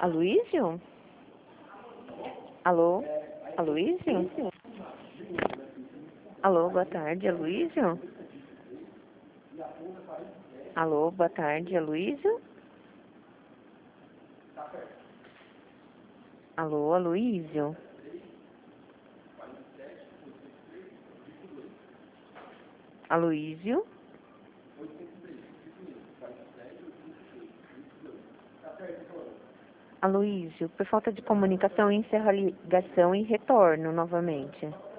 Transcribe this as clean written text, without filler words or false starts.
Aloísio? Alô? Aloísio? Alô, boa tarde, Aloísio? Alô, boa tarde, Aloísio? Alô, Aloísio? Aloísio? Aloísio, por falta de comunicação, encerro a ligação e retorno novamente.